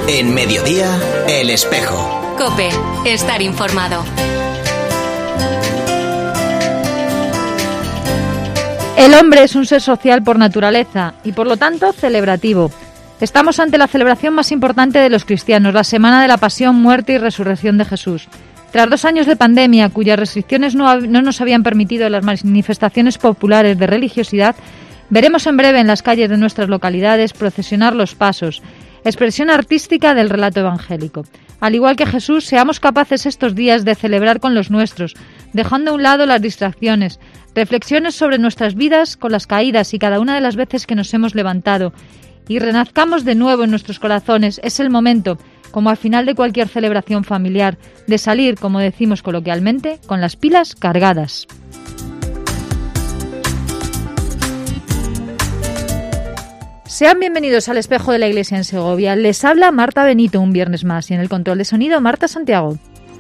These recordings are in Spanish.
En Mediodía, El Espejo. COPE. Estar informado. El hombre es un ser social por naturaleza y por lo tanto celebrativo. Estamos ante la celebración más importante de los cristianos, la Semana de la Pasión, Muerte y Resurrección de Jesús. Tras 2 años de pandemia, cuyas restricciones no nos habían permitido las manifestaciones populares de religiosidad, veremos en breve en las calles de nuestras localidades procesionar los pasos, expresión artística del relato evangélico. Al igual que Jesús, seamos capaces estos días de celebrar con los nuestros, dejando a un lado las distracciones, reflexiones sobre nuestras vidas con las caídas y cada una de las veces que nos hemos levantado, y renazcamos de nuevo en nuestros corazones. Es el momento, como al final de cualquier celebración familiar, de salir, como decimos coloquialmente, con las pilas cargadas. Sean bienvenidos al Espejo de la Iglesia en Segovia. Les habla Marta Benito un viernes más y en el control de sonido Marta Santiago.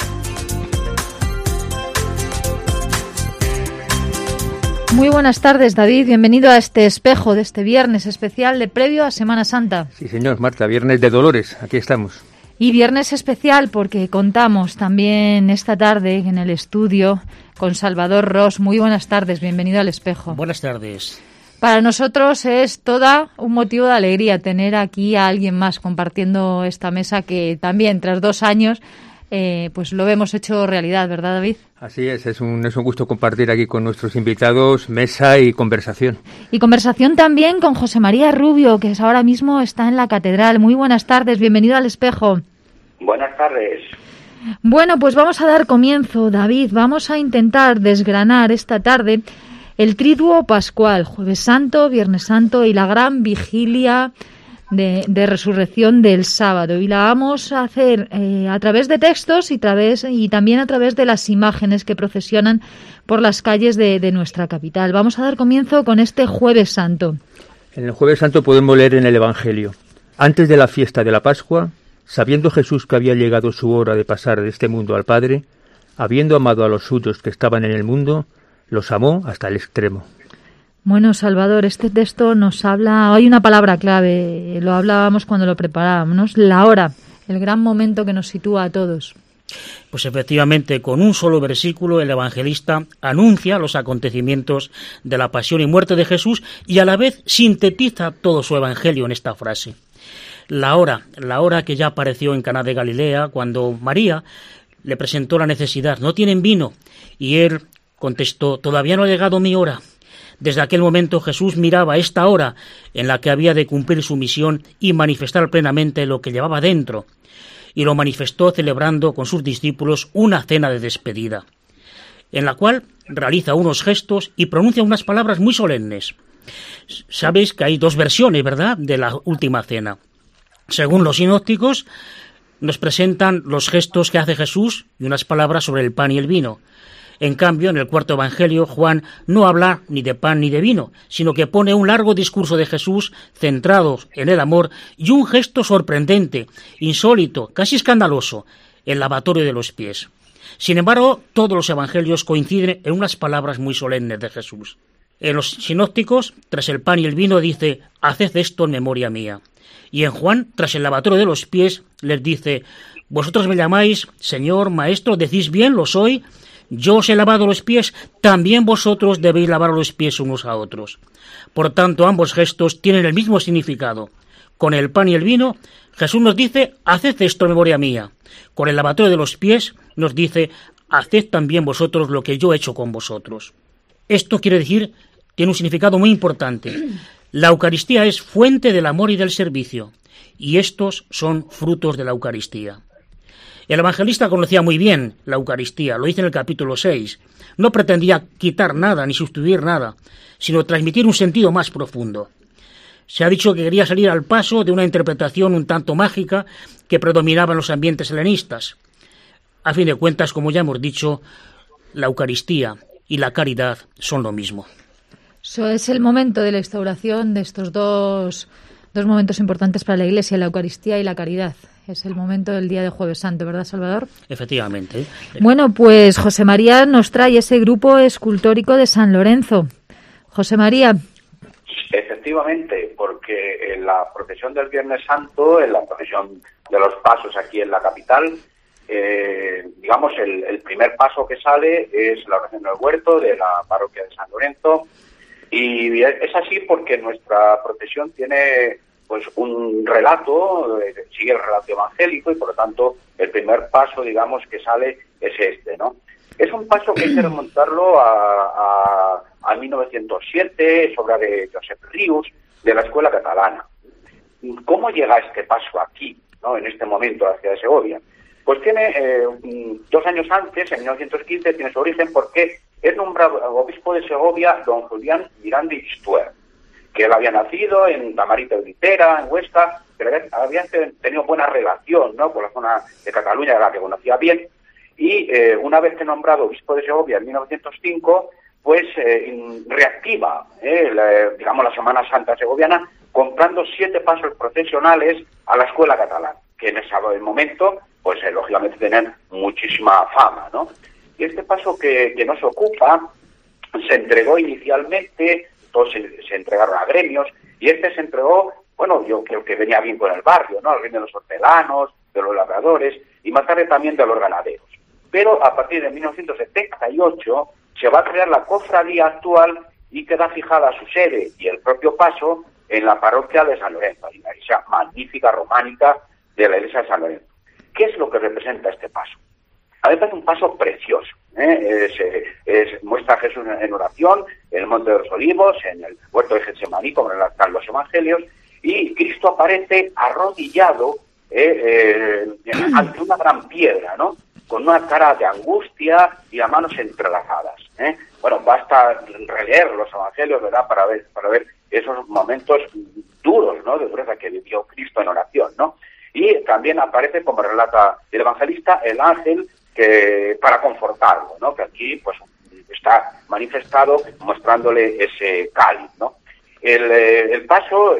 Muy buenas tardes, David. Bienvenido a este Espejo de este viernes especial de previo a Semana Santa. Sí, señor, Marta, viernes de Dolores, aquí estamos. Y viernes especial porque contamos también esta tarde en el estudio con Salvador Ros. Muy buenas tardes, bienvenido al Espejo. Buenas tardes. Para nosotros es toda un motivo de alegría tener aquí a alguien más compartiendo esta mesa que también tras 2 años pues lo hemos hecho realidad, ¿verdad, David? Así es un gusto compartir aquí con nuestros invitados mesa y conversación. Y conversación también con José María Rubio, que ahora mismo está en la catedral. Muy buenas tardes, bienvenido al Espejo. Buenas tardes. Bueno, pues vamos a dar comienzo, David. Vamos a intentar desgranar esta tarde el triduo pascual, Jueves Santo, Viernes Santo y la gran vigilia de resurrección del sábado. Y la vamos a hacer a través de textos y también a través de las imágenes que procesionan por las calles de nuestra capital. Vamos a dar comienzo con este Jueves Santo. En el Jueves Santo podemos leer en el Evangelio: antes de la fiesta de la Pascua, sabiendo Jesús que había llegado su hora de pasar de este mundo al Padre, habiendo amado a los suyos que estaban en el mundo, los amó hasta el extremo. Bueno, Salvador, este texto nos habla, hay una palabra clave, lo hablábamos cuando lo preparábamos, la hora, el gran momento que nos sitúa a todos. Pues efectivamente, con un solo versículo el evangelista anuncia los acontecimientos de la pasión y muerte de Jesús y a la vez sintetiza todo su evangelio en esta frase. La hora que ya apareció en Caná de Galilea cuando María le presentó la necesidad: no tienen vino, y él contestó: todavía no ha llegado mi hora. Desde aquel momento Jesús miraba esta hora en la que había de cumplir su misión y manifestar plenamente lo que llevaba dentro, y lo manifestó celebrando con sus discípulos una cena de despedida, en la cual realiza unos gestos y pronuncia unas palabras muy solemnes. Sabéis que hay 2 versiones, ¿verdad?, de la última cena. Según los sinópticos, nos presentan los gestos que hace Jesús y unas palabras sobre el pan y el vino. En cambio, en el cuarto evangelio, Juan no habla ni de pan ni de vino, sino que pone un largo discurso de Jesús centrado en el amor y un gesto sorprendente, insólito, casi escandaloso: el lavatorio de los pies. Sin embargo, todos los evangelios coinciden en unas palabras muy solemnes de Jesús. En los sinópticos, tras el pan y el vino, dice: haced esto en memoria mía. Y en Juan, tras el lavatorio de los pies, les dice: vosotros me llamáis Señor, Maestro, decís bien, lo soy. Yo os he lavado los pies, también vosotros debéis lavar los pies unos a otros. Por tanto, ambos gestos tienen el mismo significado. Con el pan y el vino, Jesús nos dice: haced esto en memoria mía. Con el lavatorio de los pies, nos dice: haced también vosotros lo que yo he hecho con vosotros. Esto quiere decir, tiene un significado muy importante. La Eucaristía es fuente del amor y del servicio, y estos son frutos de la Eucaristía. El evangelista conocía muy bien la Eucaristía, lo dice en el capítulo 6. No pretendía quitar nada ni sustituir nada, sino transmitir un sentido más profundo. Se ha dicho que quería salir al paso de una interpretación un tanto mágica que predominaba en los ambientes helenistas. A fin de cuentas, como ya hemos dicho, la Eucaristía y la caridad son lo mismo. Eso es el momento de la instauración de estos dos momentos importantes para la Iglesia, la Eucaristía y la caridad. Es el momento del día de Jueves Santo, ¿verdad, Salvador? Efectivamente. Bueno, pues José María nos trae ese grupo escultórico de San Lorenzo. José María. Efectivamente. efectivamente, porque en la procesión del Viernes Santo, en la procesión de los pasos aquí en la capital, digamos, el primer paso que sale es la oración del huerto de la parroquia de San Lorenzo, y es así porque nuestra procesión tiene pues un relato, sigue el relato evangélico, y por lo tanto el primer paso, digamos, que sale es este, ¿no? Es un paso que hay que remontarlo a 1907, es obra de Josep Rius, de la Escuela Catalana. ¿Cómo llega este paso aquí, ¿no?, en este momento, a la ciudad de Segovia? Pues tiene 2 años antes, en 1915, tiene su origen porque es nombrado obispo de Segovia don Julián Miranda y Stuer, que él había nacido en Tamarita de Litera, en Huesca, pero había tenido buena relación, ¿no?, con la zona de Cataluña, la que conocía bien, y una vez que nombrado obispo de Segovia en 1905, pues reactiva, digamos, la Semana Santa segoviana, comprando 7 pasos procesionales a la Escuela Catalana, que en ese momento, pues lógicamente tenían muchísima fama, ¿no? Y este paso que nos ocupa se entregó inicialmente, todos se entregaron a gremios, y este se entregó, bueno, yo creo que venía bien con el barrio, ¿no?, al gremio de los hortelanos, de los labradores, y más tarde también de los ganaderos. Pero a partir de 1978 se va a crear la cofradía actual y queda fijada su sede y el propio paso en la parroquia de San Lorenzo, en la iglesia magnífica románica de la iglesia de San Lorenzo. ¿Qué es lo que representa este paso? A mí me parece un paso precioso. Muestra a Jesús en oración, en el Monte de los Olivos, en el huerto de Getsemaní, como relatan los evangelios, y Cristo aparece arrodillado ante una gran piedra, ¿no?, con una cara de angustia y las manos entrelazadas. Bueno, basta releer los evangelios, ¿verdad?, para ver esos momentos duros, ¿no?, de dureza que vivió Cristo en oración, ¿no? Y también aparece, como relata el evangelista, el ángel que para confortarlo, ¿no?, que aquí pues está manifestado mostrándole ese cáliz, ¿no? El paso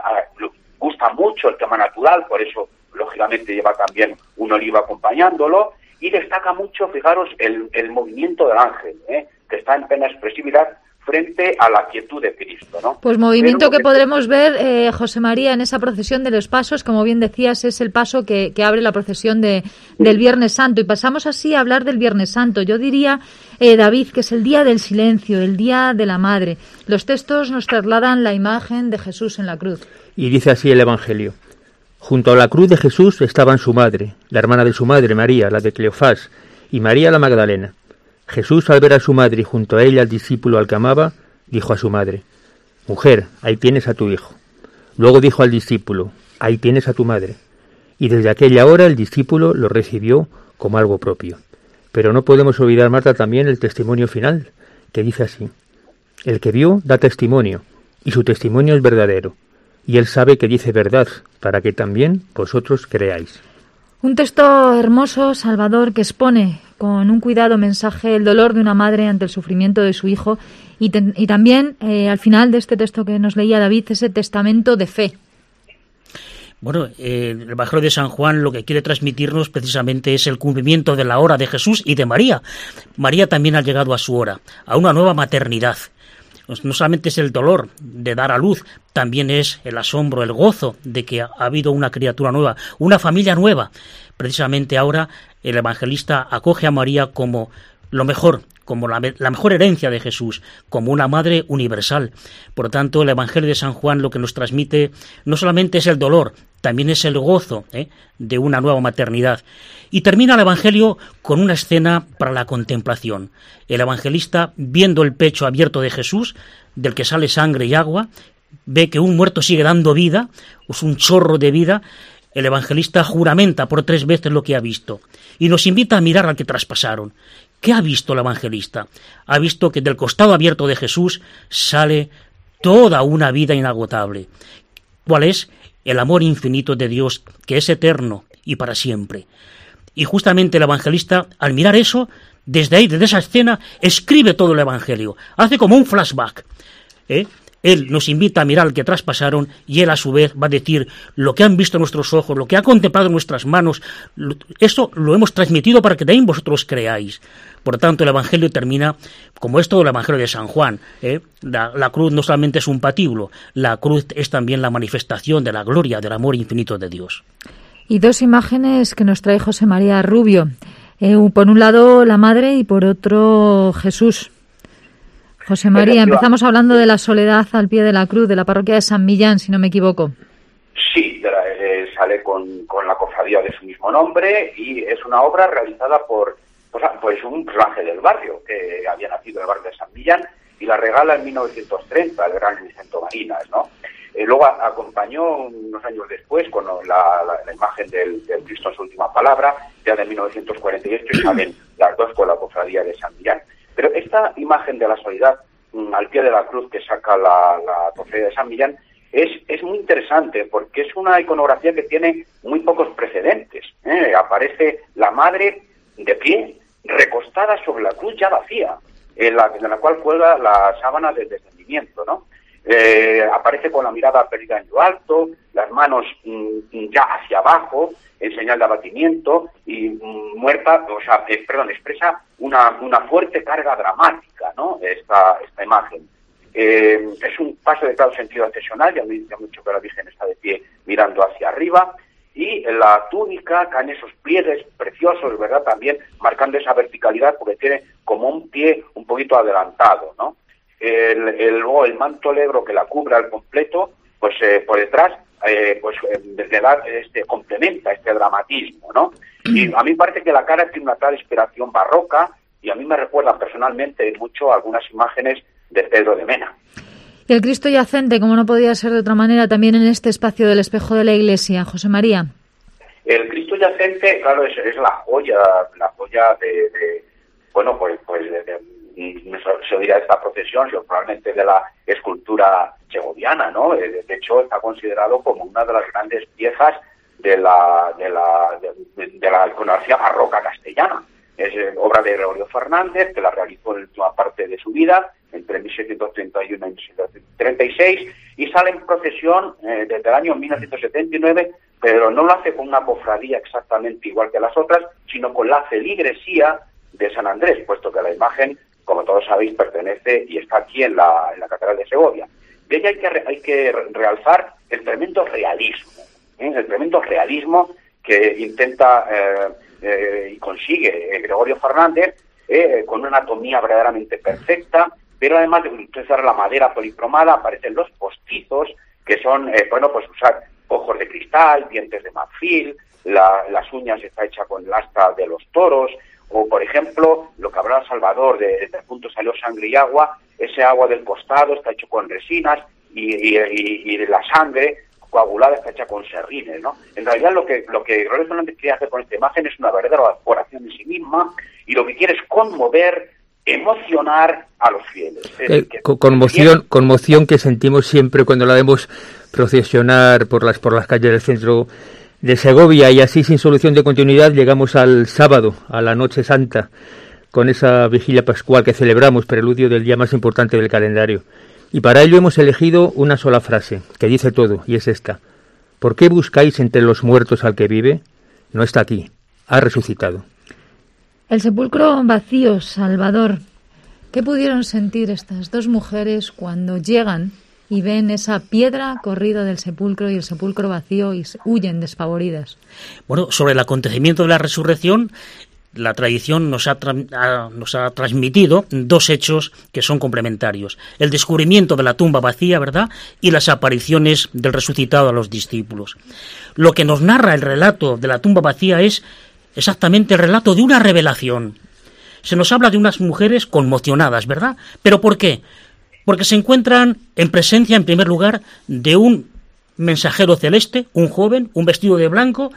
gusta mucho el tema natural, por eso lógicamente lleva también un olivo acompañándolo, y destaca mucho, fijaros, el movimiento del ángel, que está en plena expresividad frente a la quietud de Cristo, ¿no? Pues movimiento que podremos ver, José María, en esa procesión de los pasos, como bien decías, es el paso que abre la procesión del Viernes Santo. Y pasamos así a hablar del Viernes Santo. Yo diría, David, que es el día del silencio, el día de la Madre. Los textos nos trasladan la imagen de Jesús en la cruz. Y dice así el Evangelio: junto a la cruz de Jesús estaban su madre, la hermana de su madre, María, la de Cleofás, y María la Magdalena. Jesús, al ver a su madre y junto a ella al discípulo al que amaba, dijo a su madre: mujer, ahí tienes a tu hijo. Luego dijo al discípulo: ahí tienes a tu madre. Y desde aquella hora el discípulo lo recibió como algo propio. Pero no podemos olvidar, Marta, también el testimonio final, que dice así: el que vio da testimonio, y su testimonio es verdadero, y él sabe que dice verdad, para que también vosotros creáis. Un texto hermoso, Salvador, que expone con un cuidado mensaje el dolor de una madre ante el sufrimiento de su hijo, y también al final de este texto que nos leía David, ese testamento de fe. Bueno, el Evangelio de San Juan lo que quiere transmitirnos precisamente es el cumplimiento de la hora de Jesús y de María. María también ha llegado a su hora, a una nueva maternidad. No solamente es el dolor de dar a luz, también es el asombro, el gozo de que ha habido una criatura nueva, una familia nueva. Precisamente ahora el evangelista acoge a María como lo mejor, como la mejor herencia de Jesús, como una madre universal. Por lo tanto, el Evangelio de San Juan lo que nos transmite no solamente es el dolor, también es el gozo de una nueva maternidad. Y termina el Evangelio con una escena para la contemplación. El evangelista, viendo el pecho abierto de Jesús, del que sale sangre y agua, ve que un muerto sigue dando vida, es un chorro de vida. El evangelista juramenta por 3 veces lo que ha visto y nos invita a mirar al que traspasaron. ¿Qué ha visto el evangelista? Ha visto que del costado abierto de Jesús sale toda una vida inagotable. ¿Cuál es? El amor infinito de Dios, que es eterno y para siempre. Y justamente el evangelista, al mirar eso, desde ahí, desde esa escena, escribe todo el evangelio. Hace como un flashback. Él nos invita a mirar al que traspasaron y Él a su vez va a decir lo que han visto nuestros ojos, lo que ha contemplado nuestras manos, eso lo hemos transmitido para que también vosotros creáis. Por lo tanto, el Evangelio termina como es todo el Evangelio de San Juan. La cruz no solamente es un patíbulo, la cruz es también la manifestación de la gloria, del amor infinito de Dios. Y dos imágenes que nos trae José María Rubio. Por un lado la Madre y por otro Jesús. José María, empezamos hablando de la soledad al pie de la cruz, de la parroquia de San Millán, si no me equivoco. Sí, sale con la cofradía de su mismo nombre y es una obra realizada por pues un personaje del barrio, que había nacido en el barrio de San Millán, y la regala en 1930, el gran Vicente Marinas, ¿no? Luego acompañó unos años después con la imagen del Cristo en su última palabra, ya de 1948, y salen las dos con la cofradía de San Millán. Pero esta imagen de la soledad al pie de la cruz que saca la cofradía de San Millán es muy interesante porque es una iconografía que tiene muy pocos precedentes. Aparece la Madre de pie, recostada sobre la cruz ya vacía, en la cual cuelga la sábana del descendimiento, ¿no? Aparece con la mirada perdida en lo alto, las manos ya hacia abajo, en señal de abatimiento, y expresa una fuerte carga dramática, ¿no? Esta imagen. Es un paso de claro sentido accesional, ya mucho que la Virgen está de pie mirando hacia arriba, y la túnica caen esos pliegues preciosos, ¿verdad? También marcando esa verticalidad porque tiene como un pie un poquito adelantado, ¿no? Luego el manto negro que la cubre al completo, pues por detrás, le da complementa este dramatismo, ¿no? Y a mí me parece que la cara tiene una tal inspiración barroca y a mí me recuerda personalmente mucho algunas imágenes de Pedro de Mena. Y el Cristo yacente, como no podía ser de otra manera, también en este espacio del espejo de la Iglesia, José María. El Cristo yacente, claro, es la joya de se dirá de esta procesión, sino probablemente de la escultura segoviana, ¿no? De hecho, está considerado como una de las grandes piezas de la iconografía barroca castellana. Es obra de Gregorio Fernández, que la realizó en la última parte de su vida, entre 1731 y 1736, y sale en procesión desde el año 1979, pero no lo hace con una cofradía exactamente igual que las otras, sino con la feligresía de San Andrés, puesto que la imagen, como todos sabéis, pertenece y está aquí en la Catedral de Segovia. De ella hay que realzar el tremendo realismo que intenta y consigue Gregorio Fernández, con una anatomía verdaderamente perfecta, pero además de utilizar la madera policromada, aparecen los postizos, que son, usar ojos de cristal, dientes de marfil, las uñas está hecha con el asta de los toros, o por ejemplo, lo que hablaba Salvador, de punto salió sangre y agua, ese agua del costado está hecho con resinas, y la sangre coagulada está hecha con serrines, ¿no? En realidad lo que Gregorio Fernández quiere hacer con esta imagen es una verdadera oración en sí misma, y lo que quiere es conmover, emocionar a los fieles. Conmoción que sentimos siempre cuando la vemos procesionar por las calles del centro de Segovia, y así sin solución de continuidad llegamos al sábado, a la Noche Santa, con esa vigilia pascual que celebramos, preludio del día más importante del calendario. Y para ello hemos elegido una sola frase, que dice todo, y es esta: ¿por qué buscáis entre los muertos al que vive? No está aquí, ha resucitado. El sepulcro vacío, Salvador. ¿Qué pudieron sentir estas dos mujeres cuando llegan y ven esa piedra corrida del sepulcro y el sepulcro vacío y huyen despavoridas? Bueno, sobre el acontecimiento de la resurrección, la tradición nos ha transmitido dos hechos que son complementarios: el descubrimiento de la tumba vacía, ¿verdad?, y las apariciones del resucitado a los discípulos. Lo que nos narra el relato de la tumba vacía es exactamente el relato de una revelación. Se nos habla de unas mujeres conmocionadas, ¿verdad? ¿Pero por qué? Porque se encuentran en presencia, en primer lugar, de un mensajero celeste, un joven, vestido de blanco,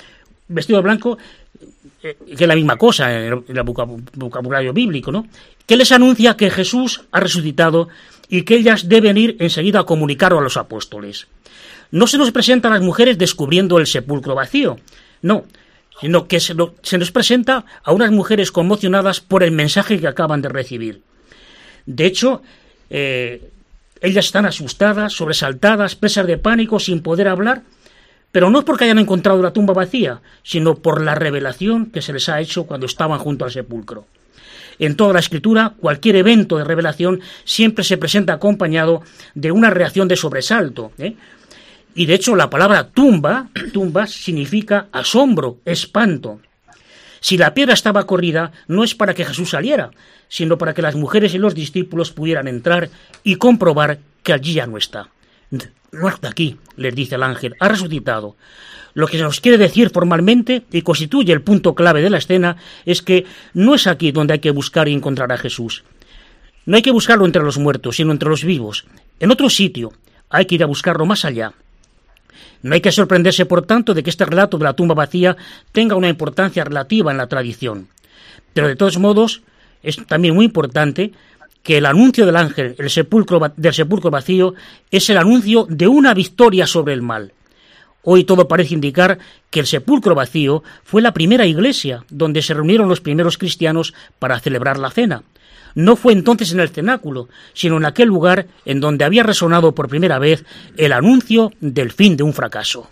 que es la misma cosa en el vocabulario bíblico, ¿no? Que les anuncia que Jesús ha resucitado y que ellas deben ir enseguida a comunicarlo a los apóstoles. No se nos presentan las mujeres descubriendo el sepulcro vacío, no, sino que se nos presenta a unas mujeres conmocionadas por el mensaje que acaban de recibir. De hecho, Ellas están asustadas, sobresaltadas, presas de pánico, sin poder hablar, pero no es porque hayan encontrado la tumba vacía, sino por la revelación que se les ha hecho cuando estaban junto al sepulcro. En toda la Escritura, cualquier evento de revelación siempre se presenta acompañado de una reacción de sobresalto, Y de hecho la palabra tumba significa asombro, espanto. Si la piedra estaba corrida, no es para que Jesús saliera, sino para que las mujeres y los discípulos pudieran entrar y comprobar que allí ya no está. No está aquí, les dice el ángel, ha resucitado. Lo que se nos quiere decir formalmente, y constituye el punto clave de la escena, es que no es aquí donde hay que buscar y encontrar a Jesús. No hay que buscarlo entre los muertos, sino entre los vivos. En otro sitio hay que ir a buscarlo más allá. No hay que sorprenderse, por tanto, de que este relato de la tumba vacía tenga una importancia relativa en la tradición. Pero, de todos modos, es también muy importante que el anuncio del ángel del sepulcro vacío es el anuncio de una victoria sobre el mal. Hoy todo parece indicar que el sepulcro vacío fue la primera iglesia donde se reunieron los primeros cristianos para celebrar la cena. No fue entonces en el cenáculo, sino en aquel lugar en donde había resonado por primera vez el anuncio del fin de un fracaso.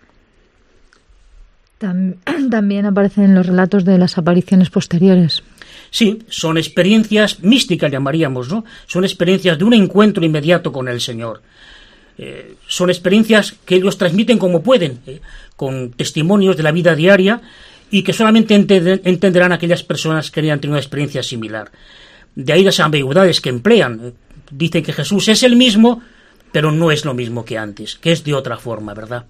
También aparecen en los relatos de las apariciones posteriores. Sí, son experiencias místicas, llamaríamos, ¿no? Son experiencias de un encuentro inmediato con el Señor. Son experiencias que ellos transmiten como pueden, con testimonios de la vida diaria, y que solamente entenderán aquellas personas que hayan tenido una experiencia similar. De ahí las ambigüedades que emplean. Dicen que Jesús es el mismo, pero no es lo mismo que antes, que es de otra forma, ¿verdad?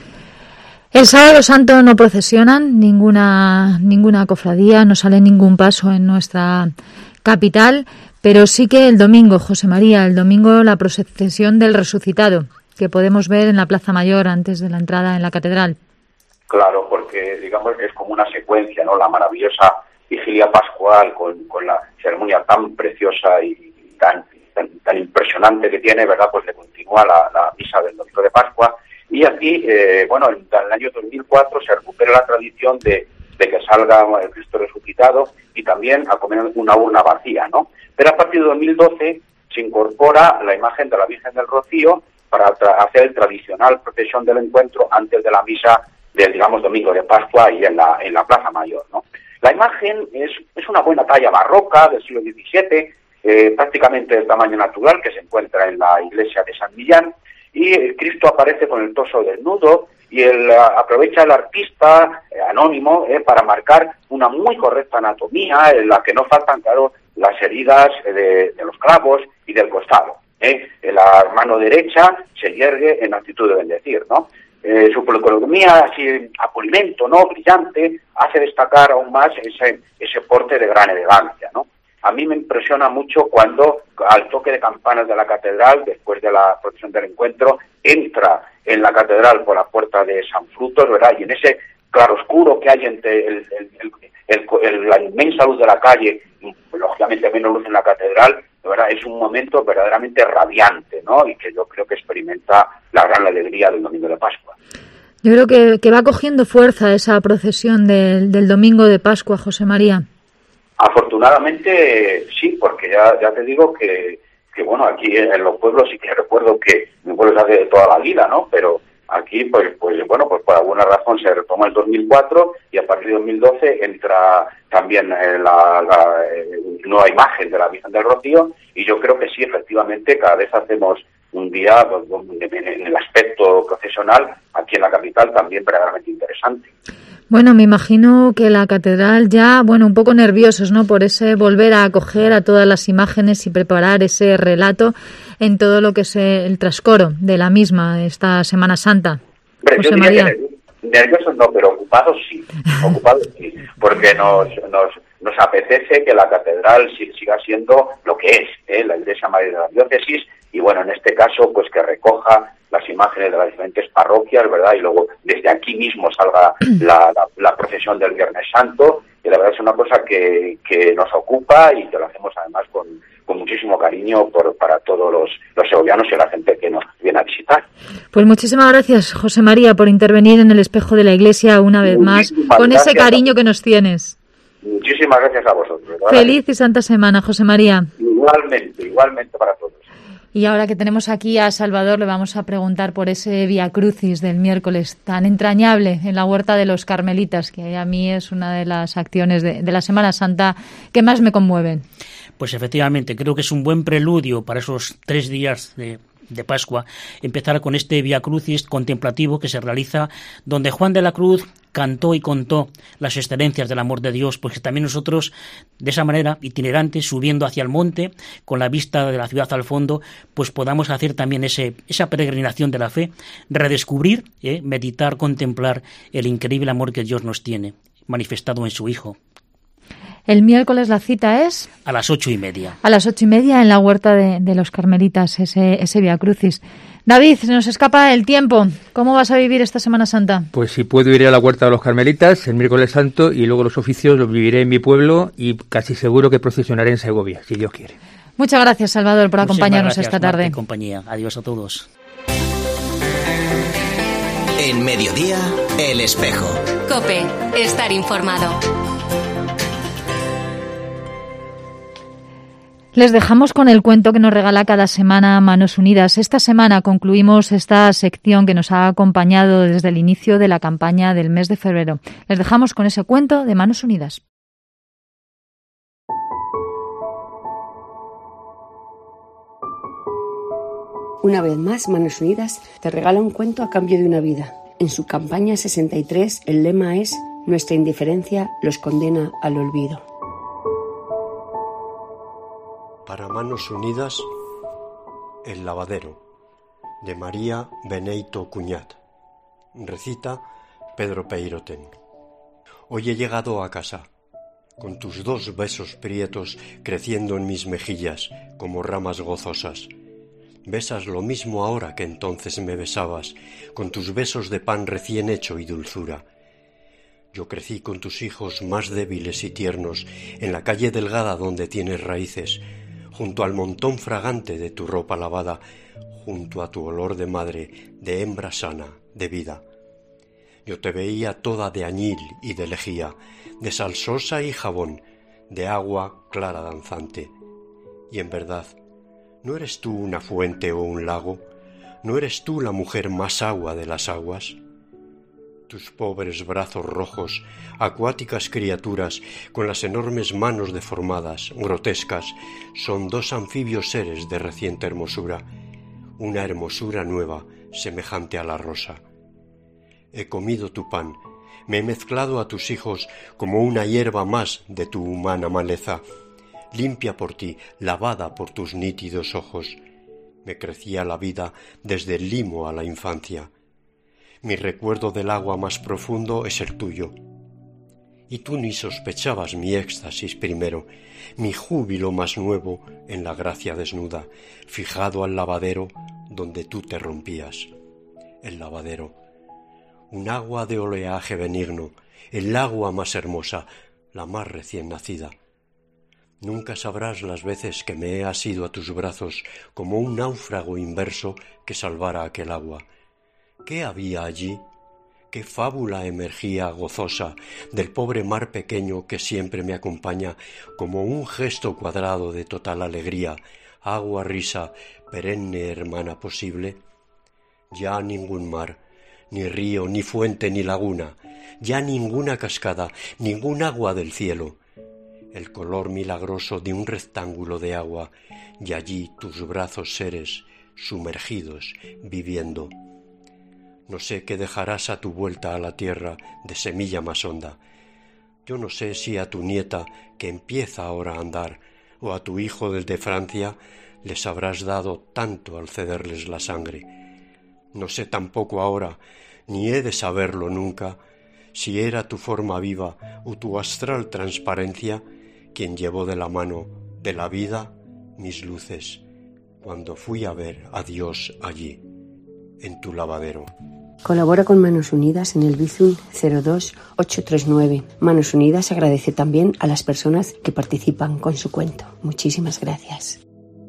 El sábado santo no procesionan ninguna cofradía, no sale ningún paso en nuestra capital, pero sí que el domingo, José María, el domingo la procesión del resucitado, que podemos ver en la Plaza Mayor antes de la entrada en la catedral. Claro, porque digamos es como una secuencia, ¿no? La maravillosa vigilia pascual con la ceremonia tan preciosa y tan impresionante que tiene, ¿verdad? Pues le continúa la misa del domingo de Pascua. Y aquí, en el año 2004 se recupera la tradición de que salga el Cristo resucitado y también a comer una urna vacía, ¿no? Pero a partir de 2012 se incorpora la imagen de la Virgen del Rocío para hacer el tradicional procesión del encuentro antes de la misa del, digamos, domingo de Pascua y en la Plaza Mayor, ¿no? La imagen es una buena talla barroca del siglo XVII, prácticamente del tamaño natural, que se encuentra en la iglesia de San Millán, y Cristo aparece con el torso desnudo y aprovecha el artista anónimo para marcar una muy correcta anatomía en la que no faltan, claro, las heridas de los clavos y del costado. La mano derecha se yergue en actitud de bendecir, ¿no? Su policromía, así apulimento, ¿no? Brillante, hace destacar aún más ese porte de gran elegancia, ¿no? A mí me impresiona mucho cuando, al toque de campanas de la catedral, después de la procesión del encuentro, entra en la catedral por la puerta de San Frutos, ¿verdad? Y en ese claroscuro que hay entre la inmensa luz de la calle, y lógicamente menos luz en la catedral, ¿verdad? Es un momento verdaderamente radiante, ¿no? Y que yo creo que experimenta la gran alegría del domingo de Pascua. Yo creo que va cogiendo fuerza esa procesión del domingo de Pascua, José María. Afortunadamente sí, porque ya te digo que bueno, aquí en los pueblos sí que recuerdo que mi pueblo es hace de toda la vida, ¿no? Pero aquí pues bueno, pues por alguna razón se retoma el 2004 y a partir de 2012 entra también la nueva imagen de la Virgen del Rocío, y yo creo que sí, efectivamente, cada vez hacemos un día en el aspecto procesional aquí en la capital también verdaderamente interesante. Bueno, me imagino que la catedral ya, un poco nerviosos, ¿no? Por ese volver a acoger a todas las imágenes y preparar ese relato en todo lo que es el trascoro de la misma, esta Semana Santa. Hombre, yo diría que nerviosos no, pero ocupados sí, porque nos apetece que la catedral siga siendo lo que es, la Iglesia Madre de la Diócesis, y bueno, en este caso, pues que recoja las imágenes de las diferentes parroquias, ¿verdad? Y luego desde aquí mismo salga la procesión del Viernes Santo, y la verdad es una cosa que nos ocupa y que lo hacemos además con muchísimo cariño para todos los segovianos y la gente que nos viene a visitar. Pues muchísimas gracias, José María, por intervenir en el espejo de la Iglesia una vez más, con ese cariño que nos tienes. Muchísimas gracias a vosotros, ¿verdad? Feliz y santa semana, José María. Igualmente para todos. Y ahora que tenemos aquí a Salvador, le vamos a preguntar por ese Vía Crucis del miércoles tan entrañable en la Huerta de los Carmelitas, que a mí es una de las acciones de la Semana Santa que más me conmueven. Pues efectivamente, creo que es un buen preludio para esos 3 días de Pascua, empezar con este Vía Crucis contemplativo que se realiza donde Juan de la Cruz cantó y contó las excelencias del amor de Dios, pues que también nosotros, de esa manera, itinerantes, subiendo hacia el monte, con la vista de la ciudad al fondo, pues podamos hacer también esa peregrinación de la fe, redescubrir, meditar, contemplar el increíble amor que Dios nos tiene, manifestado en su Hijo. El miércoles la cita es... A las 8:30. A las 8:30 en la Huerta de los Carmelitas, ese Vía Crucis. David, se nos escapa el tiempo. ¿Cómo vas a vivir esta Semana Santa? Pues si puedo ir a la Huerta de los Carmelitas el miércoles santo y luego los oficios los viviré en mi pueblo y casi seguro que procesionaré en Segovia, si Dios quiere. Muchas gracias, Salvador, por acompañarnos esta tarde. Marta y compañía. Adiós a todos. En Mediodía, El Espejo. COPE, estar informado. Les dejamos con el cuento que nos regala cada semana Manos Unidas. Esta semana concluimos esta sección que nos ha acompañado desde el inicio de la campaña del mes de febrero. Les dejamos con ese cuento de Manos Unidas. Una vez más, Manos Unidas te regala un cuento a cambio de una vida. En su campaña 63, el lema es «Nuestra indiferencia los condena al olvido». Para Manos Unidas, El lavadero, de María Beneito Cuñat. Recita Pedro Peiroten. Hoy he llegado a casa, con tus 2 besos prietos creciendo en mis mejillas como ramas gozosas. Besas lo mismo ahora que entonces me besabas, con tus besos de pan recién hecho y dulzura. Yo crecí con tus hijos más débiles y tiernos en la calle delgada donde tienes raíces, junto al montón fragante de tu ropa lavada, junto a tu olor de madre, de hembra sana, de vida. Yo te veía toda de añil y de lejía, de salsosa y jabón, de agua clara danzante. Y en verdad, ¿no eres tú una fuente o un lago? ¿No eres tú la mujer más agua de las aguas? Tus pobres brazos rojos, acuáticas criaturas, con las enormes manos deformadas, grotescas, son 2 anfibios seres de reciente hermosura, una hermosura nueva, semejante a la rosa. He comido tu pan, me he mezclado a tus hijos como una hierba más de tu humana maleza, limpia por ti, lavada por tus nítidos ojos. Me crecía la vida desde el limo a la infancia. Mi recuerdo del agua más profundo es el tuyo. Y tú ni sospechabas mi éxtasis primero, mi júbilo más nuevo en la gracia desnuda, fijado al lavadero donde tú te rompías. El lavadero, un agua de oleaje benigno, el agua más hermosa, la más recién nacida. Nunca sabrás las veces que me he asido a tus brazos como un náufrago inverso que salvara aquel agua. ¿Qué había allí? ¿Qué fábula emergía gozosa del pobre mar pequeño que siempre me acompaña como un gesto cuadrado de total alegría, agua, risa, perenne hermana posible? Ya ningún mar, ni río, ni fuente, ni laguna, ya ninguna cascada, ningún agua del cielo. El color milagroso de un rectángulo de agua, y allí tus brazos seres, sumergidos, viviendo. No sé qué dejarás a tu vuelta a la tierra de semilla más honda. Yo no sé si a tu nieta, que empieza ahora a andar, o a tu hijo desde Francia, les habrás dado tanto al cederles la sangre. No sé tampoco ahora, ni he de saberlo nunca, si era tu forma viva o tu astral transparencia quien llevó de la mano de la vida mis luces, cuando fui a ver a Dios allí, en tu lavadero. Colabora con Manos Unidas en el Bizum 02839. Manos Unidas agradece también a las personas que participan con su cuento. Muchísimas gracias.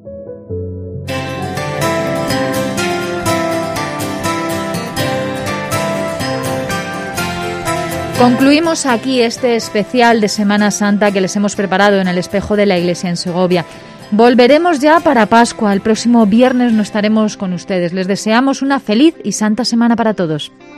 Concluimos aquí este especial de Semana Santa que les hemos preparado en el Espejo de la Iglesia en Segovia. Volveremos ya para Pascua. El próximo viernes no estaremos con ustedes. Les deseamos una feliz y santa semana para todos.